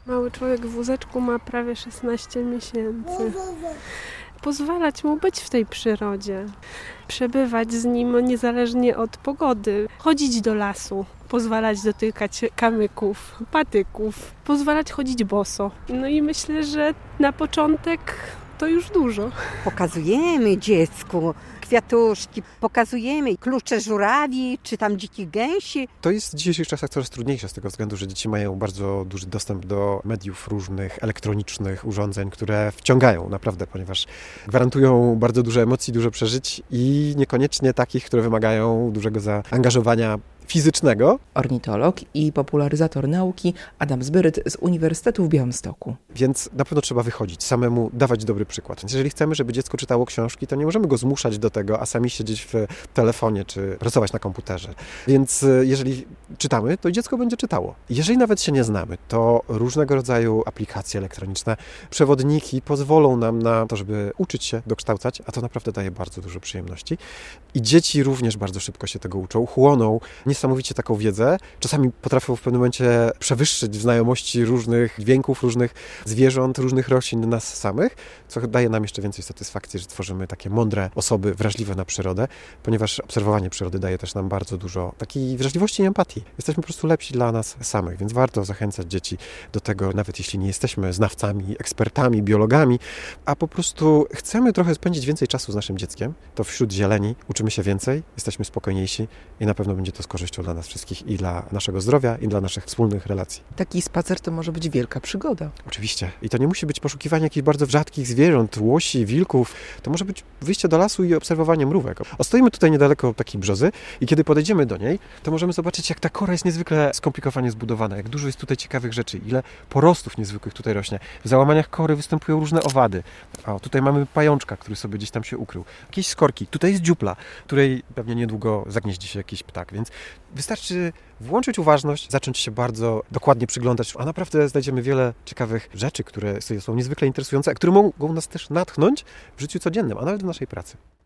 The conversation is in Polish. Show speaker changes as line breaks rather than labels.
Mały człowiek w wózeczku ma prawie 16 miesięcy. Pozwalać mu być w tej przyrodzie, przebywać z nim niezależnie od pogody, chodzić do lasu, pozwalać dotykać kamyków, patyków, pozwalać chodzić boso. No i myślę, że na początek to już dużo.
Pokazujemy dziecku kwiatuszki, pokazujemy klucze żurawi, czy tam dzikich gęsi.
To jest w dzisiejszych czasach coraz trudniejsze z tego względu, że dzieci mają bardzo duży dostęp do mediów różnych, elektronicznych urządzeń, które wciągają naprawdę, ponieważ gwarantują bardzo dużo emocji, dużo przeżyć i niekoniecznie takich, które wymagają dużego zaangażowania fizycznego.
Ornitolog i popularyzator nauki Adam Zbyryt z Uniwersytetu w Białymstoku.
Więc na pewno trzeba wychodzić, samemu dawać dobry przykład. Więc jeżeli chcemy, żeby dziecko czytało książki, to nie możemy go zmuszać do tego, a sami siedzieć w telefonie czy pracować na komputerze. Więc jeżeli czytamy, to dziecko będzie czytało. Jeżeli nawet się nie znamy, to różnego rodzaju aplikacje elektroniczne, przewodniki pozwolą nam na to, żeby uczyć się, dokształcać, a to naprawdę daje bardzo dużo przyjemności. I dzieci również bardzo szybko się tego uczą, chłoną niesamowicie taką wiedzę. Czasami potrafią w pewnym momencie przewyższyć w znajomości różnych dźwięków, różnych zwierząt, różnych roślin nas samych, co daje nam jeszcze więcej satysfakcji, że tworzymy takie mądre osoby, wrażliwe na przyrodę, ponieważ obserwowanie przyrody daje też nam bardzo dużo takiej wrażliwości i empatii. Jesteśmy po prostu lepsi dla nas samych, więc warto zachęcać dzieci do tego, nawet jeśli nie jesteśmy znawcami, ekspertami, biologami, a po prostu chcemy trochę spędzić więcej czasu z naszym dzieckiem, to wśród zieleni uczymy się więcej, jesteśmy spokojniejsi i na pewno będzie to z korzyścią dla nas wszystkich i dla naszego zdrowia, i dla naszych wspólnych relacji.
Taki spacer to może być wielka przygoda.
Oczywiście. I to nie musi być poszukiwanie jakichś bardzo rzadkich zwierząt, łosi, wilków. To może być wyjście do lasu i obserwowanie mrówek. Stoimy tutaj niedaleko takiej brzozy i kiedy podejdziemy do niej, to możemy zobaczyć, jak ta kora jest niezwykle skomplikowanie zbudowana, jak dużo jest tutaj ciekawych rzeczy, ile porostów niezwykłych tutaj rośnie. W załamaniach kory występują różne owady. O, tutaj mamy pajączka, który sobie gdzieś tam się ukrył. Jakieś skorki. Tutaj jest dziupla, której pewnie niedługo zagnieździ się jakiś ptak, więc wystarczy włączyć uważność, zacząć się bardzo dokładnie przyglądać, a naprawdę znajdziemy wiele ciekawych rzeczy, które są niezwykle interesujące, a które mogą nas też natchnąć w życiu codziennym, a nawet w naszej pracy.